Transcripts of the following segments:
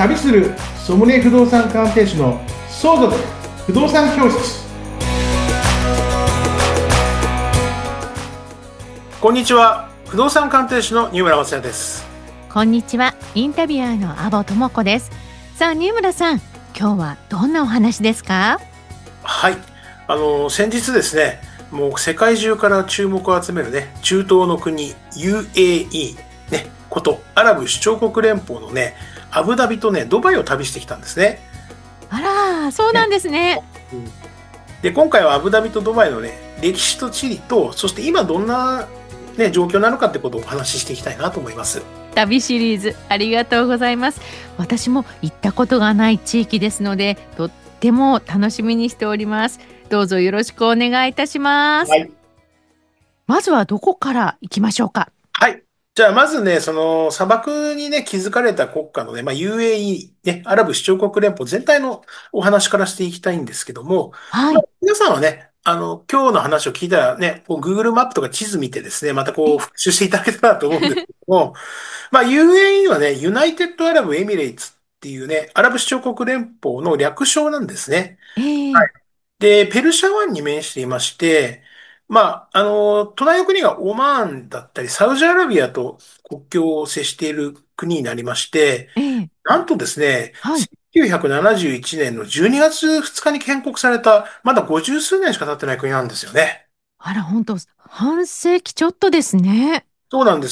旅するソムリエ不動産鑑定士の相続不動産教室。 こんにちは。不動産鑑定士の新村雅也です。 こんにちは。インタビュアーの阿保智子です。さあ、新村さん、今日はどんなお話ですか？ はい。先日ですね、もう世界中から注目を集めるね、中東の国 UAE ね、ことアラブ首長国連邦のね、アブダビとね、ドバイを旅してきたんですね。 あら、そうなんですね。 うんで、今回はアブダビとドバイのね、歴史と地理と、そして今どんなね、状況なのかってことをお話ししていきたいなと思います。 旅シリーズありがとうございます。私も行ったことがない地域ですので、とっても楽しみにしております。どうぞよろしくお願いいたします。 はい。 まずはどこから行きましょうか？ はい。じゃあ、まずね、その砂漠にね、築かれた国家のね、UAE、ね、アラブ首長国連邦全体のお話からしていきたいんですけども、 はい。 皆さんはね、今日の話を聞いたらね、こう Google マップとか地図見てですね、またこう復習していただけたらと思うんですけども、UAE はね、ユナイテッドアラブエミレイツっていうね、アラブ首長国連邦の略称なんですね。 ええで、ペルシャ湾に面していまして、隣の国がオマーンだったり、サウジアラビアと国境を接している国になりまして、 ええなんとですね、 はい。 1971年の12月2日に建国された、まだ50数年しか経ってない国なんですよね。 あら、本当半世紀ちょっとですね。 そうなんです。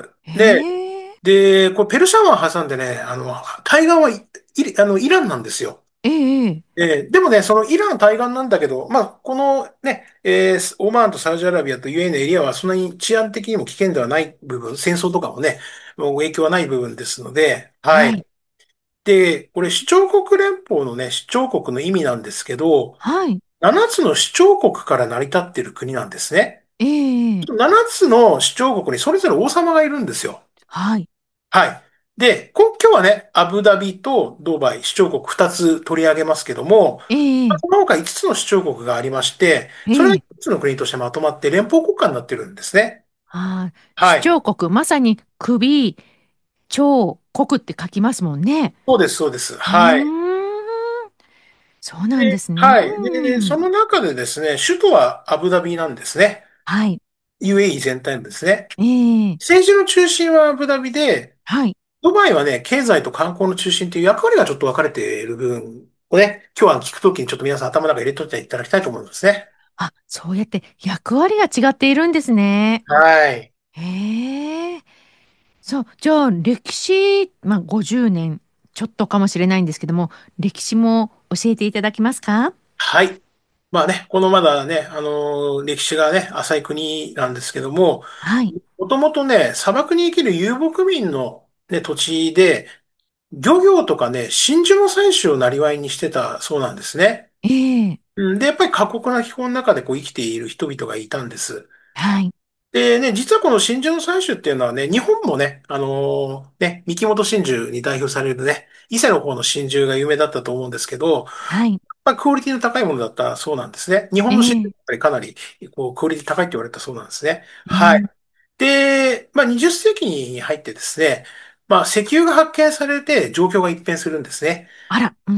で、 ええこれペルシャ湾挟んでね、対岸はイランなんですよ。 ええでもね、そのイラン対岸なんだけど、このね、オマーンとサウジアラビアと UAE のエリアはそんなに治安的にも危険ではない部分、戦争とかもね、もう影響はない部分ですので、はい。 はい。 で、これ首長国連邦のね、首長国の意味なんですけど、 はい。 7つの首長国から成り立っている国なんですね。 ええ 7つの首長国にそれぞれ王様がいるんですよ。 はい。 はい。で、今日はね、アブダビとドバイ、首長国2つ取り上げますけども、 ええその他5つの首長国がありまして、それがええ 5つの国としてまとまって連邦国家になってるんですね。 ああ、 はい。 首長国、まさに首、長、国って書きますもんね。 そうです、そうです。 うはい。 ーん、そうなんでで、 すね。 はい。で、その中でですね、首都はアブダビなんですね。 はい。 UAE 全体のですね。 ええ政治の中心はアブダビで、 はい。 ドバイはね、経済と観光の中心という役割がちょっと分かれている部分をね、今日は聞くときにちょっと皆さん頭の中に入れといていただきたいと思いますね。 あ、そうやって役割が違っているんですね。 はい。 へえ。そう、じゃあ歴史、50年ちょっとかもしれないんですけども、歴史も教えていただけますか？ はい。まあね、このまだね、歴史がね、浅い国なんですけども、 はい。 もともとね、砂漠に生きる遊牧民のね、土地で、漁業とかね、真珠の採取を生りにしてたそうなんですね。 ええで、やっぱり過酷な気候の中でこう生きている人々がいたんです。 はい。 でね、実はこの真珠の採取っていうのはね、日本もね、三木本真珠に代表されるね、伊勢の方の真珠が有名だったと思うんですけど、 はい。 クオリティの高いものだったそうなんですね。日本の真珠ええやっぱりかなり、こう、クオリティ高いって言われたそうなんですね。はい。 うん。 で、20世紀に入ってですね、石油が発見されて状況が一変するんですね。 あら、うん。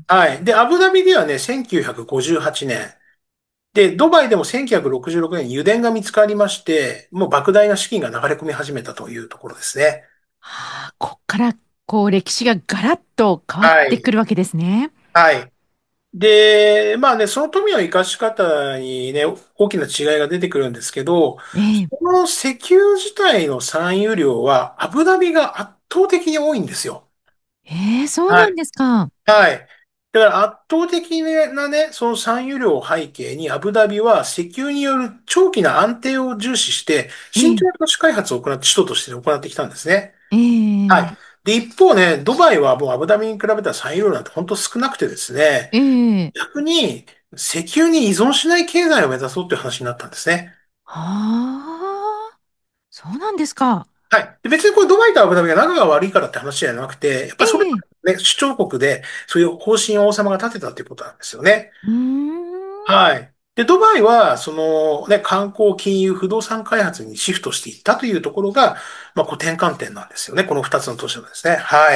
はい。で、アブダビではね、1958年。で、ドバイでも1966年に油田が見つかりまして、もう莫大な資金が流れ込み始めたというところですね。 はあ、こっからこう歴史がガラッと変わっはい。 てくるわけですね。 はい。で、その富の生かし方にね、大きな違いが出てくるんですけど、 ええこの石油自体の産油量はアブダビが圧倒的に多いんですよ。 そうなんはい。 ですか。 はい。だから圧倒的なね、その産油量を背景にアブダビは石油による長期な安定を重視して、慎重ええな都市開発を行って、首都として行ってきたんですね。はええい。で、一方ね、ドバイはもうアブダビに比べたら産油量なんて本当少なくてですね、 ええ逆に、石油に依存しない経済を目指そうという話になったんですね。 はあ、そうなんですか。 はい。で別にこれドバイとアブダビが仲が悪いからって話じゃなくて、やっぱりそれええね、主張国でそういう方針を王様が立てたということなんですよね。 うーん。 はい。で、ドバイは、そのね、観光、金融、不動産開発にシフトしていったというところが、こう転換点なんですよね。この二つの都市のですね。はい。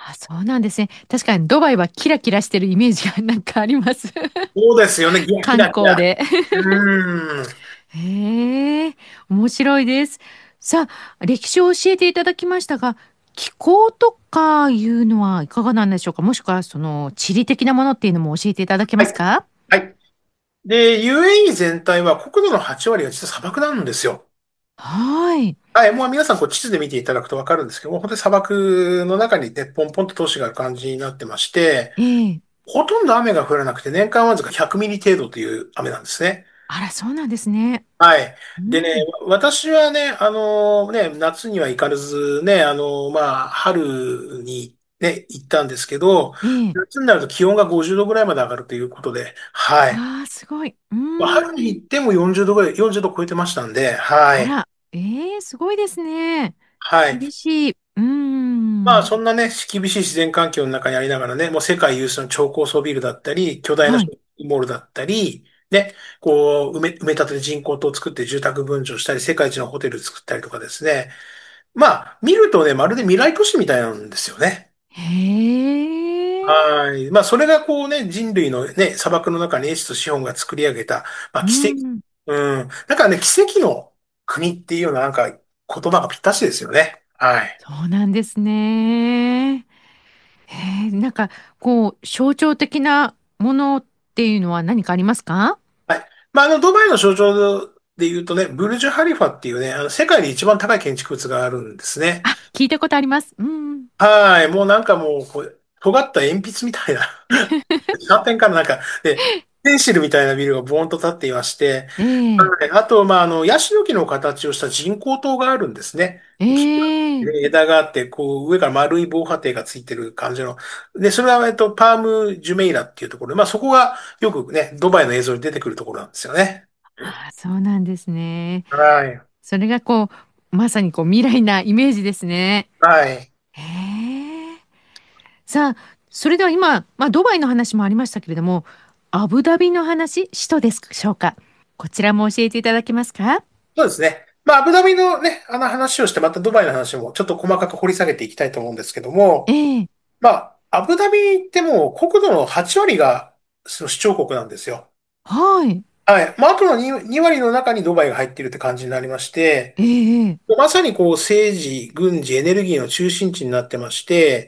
あ、そうなんですね。確かにドバイはキラキラしてるイメージがなんかあります。 そうですよね。ギラギ観ラギラ。 光で。 うーん。 へえ、面白いです。さあ、歴史を教えていただきましたが、気候とかいうのはいかがなんでしょうか。もしくはその地理的なものっていうのも教えていただけはい。 ますか？ はい。で、UAE 全体は国土の8割が実は砂漠なんですよ。 はい。 はい。もう皆さんこう地図で見ていただくとわかるんですけども、本当に砂漠の中にね、ポンポンと都市がある感じになってまして、 ええ。 ほとんど雨が降らなくて年間わずか100ミリ程度という雨なんですね。 あら、そうなんですね。 はい。でね、 うん。 私はね、夏には行かずね、春にね、行ったんですけど、 ええ。 夏になると気温が50度ぐらいまで上がるということで、はい。 ああ、すごい。うまあ春ーん。 に行っても40度ぐらい、40度超えてましたんで、はい。 あら、ええ、すごいですね。 はい。 厳しい。うーまあ、 ん。 そんなね、厳しい自然環境の中にありながらね、もう世界有数の超高層ビルだったり、巨大なはい。 ショッピングモールだったり、ね、こう、埋め立てで人工島を作って住宅分譲したり、世界一のホテル作ったりとかですね。まあ、見るとね、まるで未来都市みたいなんですよね。 へえ。 はい。まあ、それがこうね、人類のね、砂漠の中に英知と資本が作り上げた、まあ、 う奇跡。 ん。 うん。だからね、奇跡の国っていうようななんか言葉がぴったしですよね。はい。 そうなんですね。へえ、なんか、こう、象徴的なものっていうのは何かありますか？ はい。まあ、ドバイの象徴で言うとね、ブルジュ・ハリファっていうね、世界で一番高い建築物があるんですね。 あ、聞いたことあります。うん。 はい。もうなんかもう、こう、尖った鉛筆みたいな、シャーペンからなんか、で、ペンシルみたいなビルがボーンと立っていまして、 ええ、 はい。あと、ヤシの木の形をした人工島があるんですね。木がええ、 枝があって、こう、上から丸い防波堤がついてる感じの。で、それは、パーム・ジュメイラっていうところで、まあ、そこがよくね、ドバイの映像に出てくるところなんですよね。 あ、そうなんですね。 はい。 それがこう、まさにこう、未来なイメージですね。 はい。 へえ。さあ、それでは今、まあ、ドバイの話もありましたけれども、アブダビの話、首都ですでしょうか。こちらも教えていただけますか？ そうですね。まあ、アブダビのね、話をして、またドバイの話もちょっと細かく掘り下げていきたいと思うんですけども、 ええ、 まあ、アブダビってもう国土の8割がその首長国なんですよ。 はい。 はい。まあ、あとの2割の中にドバイが入っているって感じになりまして、 ええ、ええ、 まさにこう政治、軍事、エネルギーの中心地になってまして、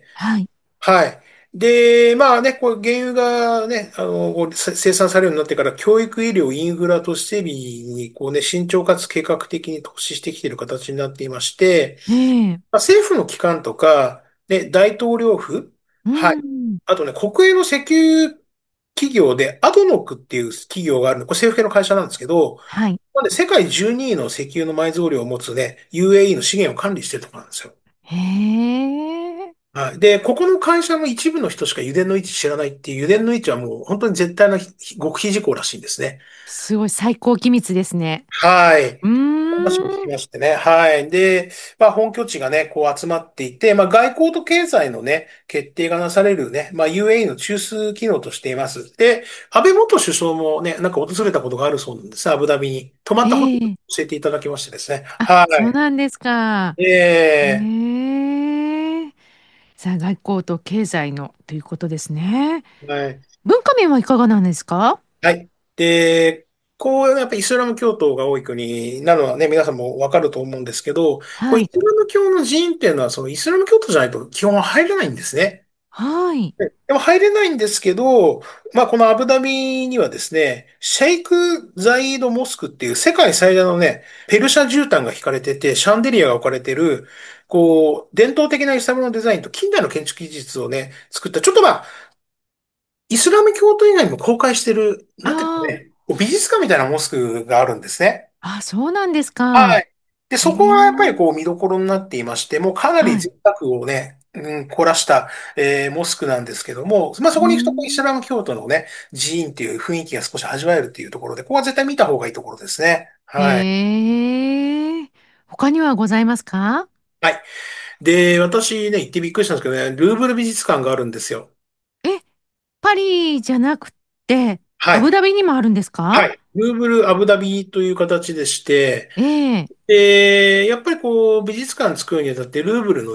はい。 はい。で、まあね、こう、原油がね、こう生産されるようになってから、教育、医療、インフラと整備に、こうね、慎重かつ計画的に投資してきている形になっていまして、 ええ、 まあ、政府の機関とか、ね、大統領府、 うはい。 ん。 あとね、国営の石油企業で、アドノックっていう企業があるの、これ政府系の会社なんですけど、 はい。 なんで世界12位の石油の埋蔵量を持つね、UAE の資源を管理しているところなんですよ。 へえ。 はい。で、ここの会社の一部の人しか油田の位置知らないっていう、油田の位置はもう本当に絶対な極秘事項らしいんですね。 すごい最高機密ですね。 はい。 う話も聞きーん。 ましてね。はい。で、まあ本拠地がね、こう集まっていて、まあ外交と経済のね、決定がなされるね、まあ UAE の中枢機能としています。で、安倍元首相もね、なんか訪れたことがあるそうなんです、アブダビに。泊まったホテルをええ。 教えていただきましてですね。 あ、 はそうなんですか。 い。えへえ。さあ、外交と経済のということですね。 はい。 文化面はいかがなんですか？ はい。で、こう、やっぱイスラム教徒が多い国なのはね、皆さんもわかると思うんですけど、こう、イはい。 スラム教の寺院っていうのは、そのイスラム教徒じゃないと基本は入れないんですね。 はい。 でも入れないんですけど、まあ、このアブダビにはですね、シェイク・ザイード・モスクっていう世界最大のね、ペルシャ絨毯が引かれてて、シャンデリアが置かれてる、こう、伝統的なイスラムのデザインと近代の建築技術をね、作った、ちょっとまあ、イスラム教徒以外にも公開してる、なんていうかあね、こう美術館みたいなモスクがあるんですね。 あ、あ、そうなんですか。 はい。で、 へそこがやっぱりえ。 こう見どころになっていまして、もうかなりはい。 贅沢をね、凝らした、モスクなんですけども、まあそうーこに行くとこうイスん。 ラム教徒のね、寺院っていう雰囲気が少し味わえるっていうところで、ここは絶対見た方がいいところですね。はい。 へえ。他にはございますか？ はい。で、私ね、行ってびっくりしたんですけどね、ルーブル美術館があるんですよ。 え、パリじゃなくて、アブはい。 ダビにもあるんですか？ はい。ルーブルアブダビという形でして、 ええ。 やっぱりこう、美術館作るにあたって、ルーブルのね、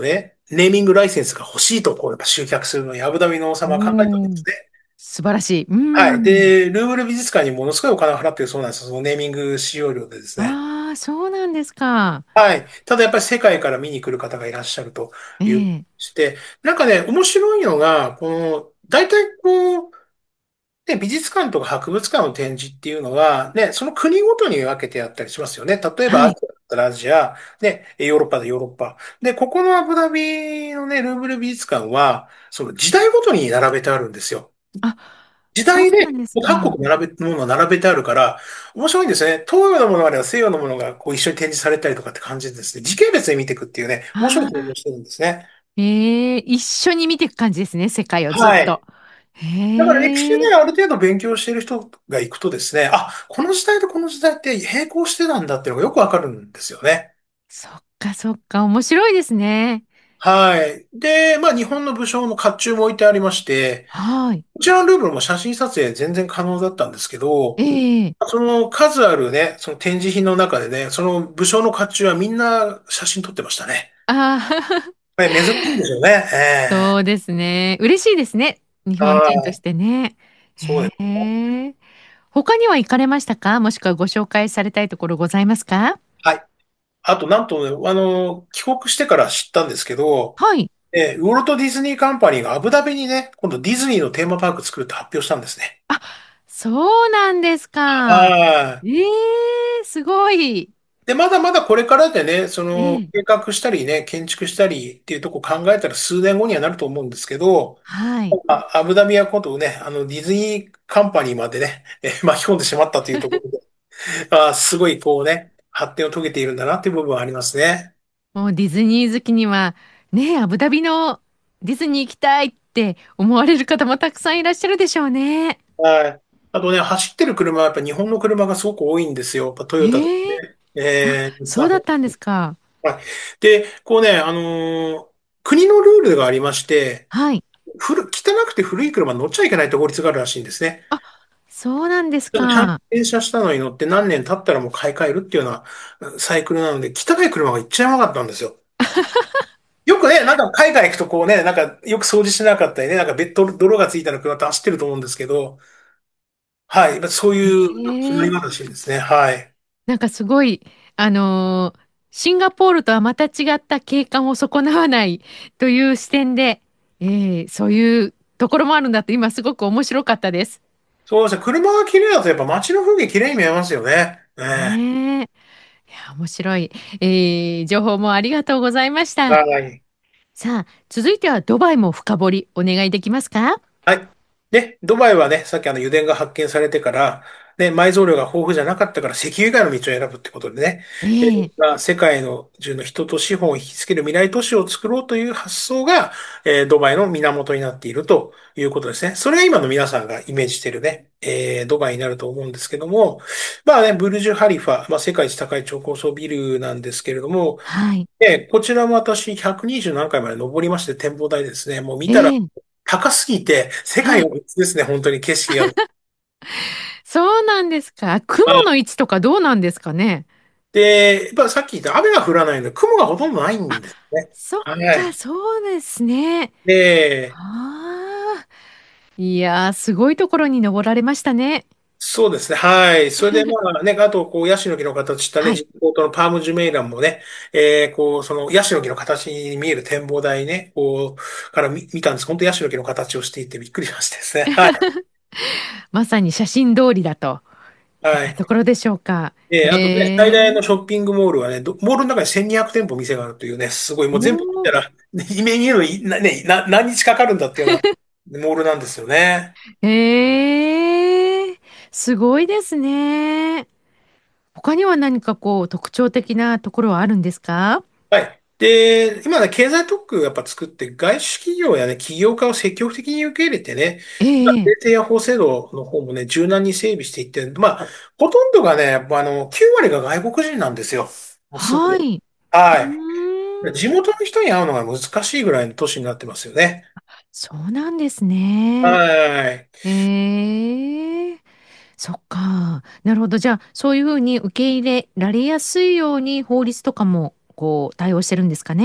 ネーミングライセンスが欲しいと、こう、やっぱ集客するのにアブダビの王様は考えたわけおー、 ですね。 素晴らしい。うはい。 ん。 で、ルーブル美術館にものすごいお金を払ってるそうなんですよ。そのネーミング使用料でですね。 ああ、そうなんですか。 はい。ただやっぱり世界から見に来る方がいらっしゃるというええ。 して、なんかね、面白いのが、大体美術館とか博物館の展示っていうのは、ね、その国ごとに分けてあったりしますよね。例えばはい。 アジアだったらアジア、ね、ヨーロッパでヨーロッパ。で、ここのアブダビのね、ルーブル美術館は、その時代ごとに並べてあるんですよ。 あ、 時そう代で、 なんです各か。 国ものが並べてあるから、面白いんですね。東洋のものがあれば西洋のものがこう一緒に展示されたりとかって感じでですね。時系列で見ていくっていうね、面白い展示をああ、 してるんですね。 一緒に見ていく感じですね、世界をずっはい。 と。 だから歴史でへえ、 ある程度勉強している人が行くとですね、あ、この時代とこの時代って並行してたんだっていうのがよくわかるんですよね。 そっかそっか、面白いですね。 はい。で、まあ日本の武将の甲冑も置いてありまして、 はい。 こちらのルーブルも写真撮影全然可能だったんですけど、 ええ、 その数あるね、その展示品の中でね、その武将の甲冑はみんな写真撮ってましたね。 ああ、 これ珍しいんでしょうね。ええ。 そうですね。嬉しいですね。日本人としはい。 てね。へそうです。 え。他には行かれましたか？もしくはご紹介されたいところございますか？ はい。あと、なんとね、帰国してから知ったんですけど、 はい。 ウォルト・ディズニー・カンパニーがアブダビにね、今度ディズニーのテーマパーク作るって発表したんですね。 あ、そうなんですか。 はい。 えすごい。 で、まだまだこれからでね、 ええ、 計画したりね、建築したりっていうとこ考えたら数年後にはなると思うんですけど、 はい。 アブダビは今度ね、ディズニーカンパニーまでね、巻き込んでしまったというところで、すごいこうね、発展を遂げているんだなっていう部分はありますね。 もうディズニー好きには、ね、アブダビのディズニー行きたいって思われる方もたくさんいらっしゃるでしょうね。 はい。あとね、走ってる車はやっぱ日本の車がすごく多いんですよ。やっぱトヨタとかええ、 ね。 あ、 日産とか。 そうだったんですか。 はい。で、こうね、国のルールがありまして、 はい。 汚くて古い車乗っちゃいけないって法律があるらしいんですね。 あ、そうなんですちゃんとか。 停車したのに乗って何年経ったらもう買い替えるっていうようなサイクルなので、汚い車が一っちゃいなかったんですよ。よくね、なんか海外行くとこうね、なんかよく掃除しなかったりね、なんかベッド、泥がついたような車って走ってると思うんですけど、はい。そういう決まりええ、 がらしいですね。はい。 なんかすごい、シンガポールとはまた違った景観を損なわないという視点で、そういうところもあるんだと今すごく面白かったです。 そうですね。車が綺麗だとやっぱ街の風景綺麗に見えますよね。 ねえ。いや、面白い。情報もありがとうございました。 はい。 さあ、続いてはドバイも深掘りお願いできますか？ はい。で、ドバイはね、さっき油田が発見されてから、ね、埋蔵量が豊富じゃなかったから石油以外の道を選ぶってことでね、 ええ、 世界の中の人と資本を引きつける未来都市を作ろうという発想が、ドバイの源になっているということですね。それが今の皆さんがイメージしているね、ドバイになると思うんですけども、まあね、ブルジュ・ハリファ、まあ世界一高い超高層ビルなんですけれども、 はい。 こちらも私120何回まで登りまして展望台ですね。もう見たらええ、 高すぎて世はい。 界の別ですね、本当に景色が。 そうなんですか。雲の位置とかどうなんですかね。 で、やっぱさっき言った雨が降らないので雲がほとんどないんですね。 そっか、 はい。 そうですね。 で、 ああ、いやー、すごいところに登られましたね。 そうですね。はい。それでまあね、あと、こう、ヤシの木の形したね、 はい。 人工島のパームジュメイランもね、こう、そのヤシの木の形に見える展望台ね、こう、から見たんです。本当ヤシの木の形をしていてびっくりしましてですね。はい。 まさに写真通りだといっはい。 たところでしょうか。 あとね、最大へえ。 のショッピングモールはね、モールの中に1200店舗店があるというね、すごい、もう全部見おー、 たら、見るのに何日かかるんだっていうようなモールなんですよね。 へえ。すごいですね。他には何かこう特徴的なところはあるんですか？ はい。で、今ね、経済特区やっぱ作って、外資企業やね、起業家を積極的に受け入れてね、 ええ、 税制や法制度の方もね、柔軟に整備していって、まあ、ほとんどがね、やっぱ9割が外国人なんですよ。もうすべて。 はい。うはーん。 い。地元の人に会うのが難しいぐらいの都市になってますよね。 そうなんですね。 はい。 ええ、そっか。なるほど。じゃあ、そういうふうに受け入れられやすいように法律とかもこう対応してるんですかね。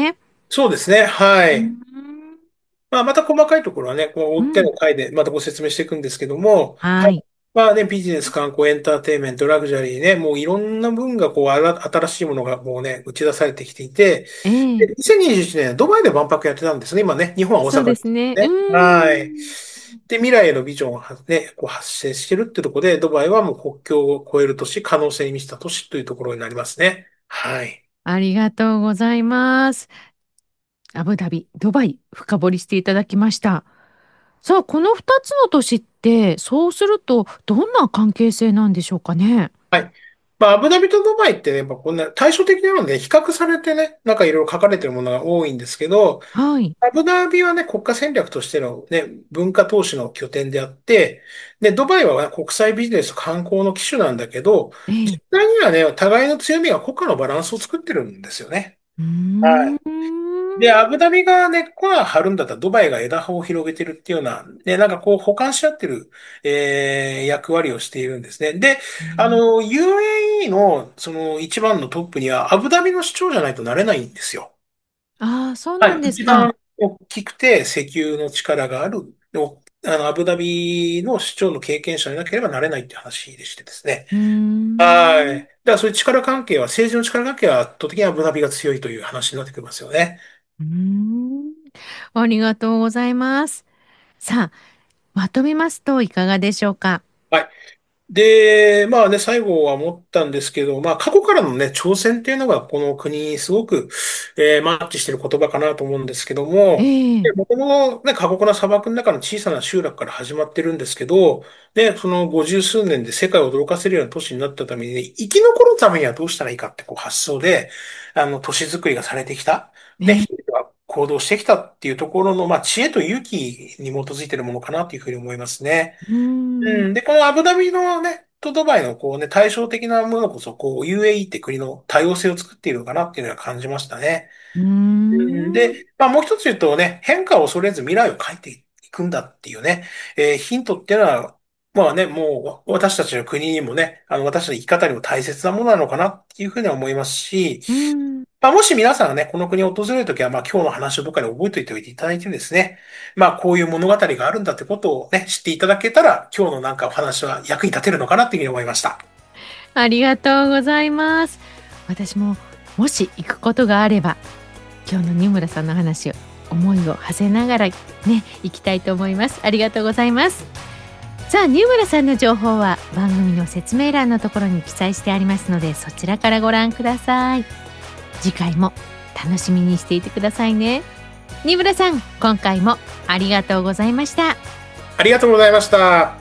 そうですね。はうい。 ん。 まあ、また細かいところはね、こう、追ってうん。 の回でまたご説明していくんですけども、はい。 はい。 まあね、ビジネス、観光、エンターテインメント、ラグジュアリーね、もういろんな分がこう、新しいものがもうね、打ち出されてきていて、 えでえ。 2021年、ドバイで万博やってたんですね。今ね、日本は大そう阪ですね。うですね。はい。 ん。 で、未来へのビジョンがね、こう発生してるってところで、ドバイはもう国境を越える都市、可能性に満ちた都市というところになりますね。はい。 ありがとうございます。アブダビ、ドバイ、深掘りしていただきました。さあ、この2つの都市って、そうすると、どんな関係性なんでしょうかね。 はい。まあ、アブダビとドバイってね、やっぱこんな対照的なので、比較されてね、なんかいろいろ書かれてるものが多いんですけど、 はい。 アブダビはね、国家戦略としてのね、文化投資の拠点であって、で、ドバイはね国際ビジネス観光の基礎なんだけど、 ええ。 実際にはね、互いの強みが国家のバランスを作ってるんですよね。 うーはい。で、 ん。 アブダビが根っこが張るんだったらドバイが枝葉を広げてるっていうような、ね、なんかこう補完し合ってる、役割をしているんですね。で、UAE のその一番のトップにはアブダビの首長じゃないとなれないんですよ。 ああ、そうなんはい。 ですか。 一番大きくて石油の力がある、アブダビの首長の経験者でなければなれないって話でしてですね。 うーはい。だん。 からそういう力関係は、政治の力関係は圧倒的にアブダビが強いという話になってきますよね。 うーん。ありがとうございます。さあ、まとめますといかがでしょうか。 はい。で、まあね、最後は思ったんですけど、まあ過去からのね、挑戦っていうのがこの国にすごく、マッチしている言葉かなと思うんですけども、 ええ。 もともとね、過酷な砂漠の中の小さな集落から始まってるんですけど、ね、その50数年で世界を驚かせるような都市になったために、生き残るためにはどうしたらいいかってこう発想で、都市づくりがされてきた。ね、 ええ。 人々が行動してきたっていうところの、まあ知恵と勇気に基づいているものかなというふうに思いますね。 うーん。 うん。で、このアブダビのね、とドバイのこうね、対照的なものこそ、こう、UAE って国の多様性を作っているのかなっていうのは感じましたね。 うーうん。 ん。 で、まあもう一つ言うとね、変化を恐れず未来を変えていくんだっていうね、ヒントっていうのは、まあね、もう私たちの国にもね、私たちの生き方にも大切なものなのかなっていうふうには思いますし、 うーん。 まあ、もし皆さんがね、この国を訪れるときは、まあ、今日の話をどっかで覚えておいていただいてですね、まあ、こういう物語があるんだってことをね、知っていただけたら、今日のなんかお話は役に立てるのかなっていうふうに思いました。 ありがとうございます。私ももし行くことがあれば、今日の二村さんの話を思いを馳せながらね、行きたいと思います。ありがとうございます。さあ、二村さんの情報は番組の説明欄のところに記載してありますので、そちらからご覧ください。次回も楽しみにしていてくださいね。二村さん、今回もありがとうございました。 ありがとうございました。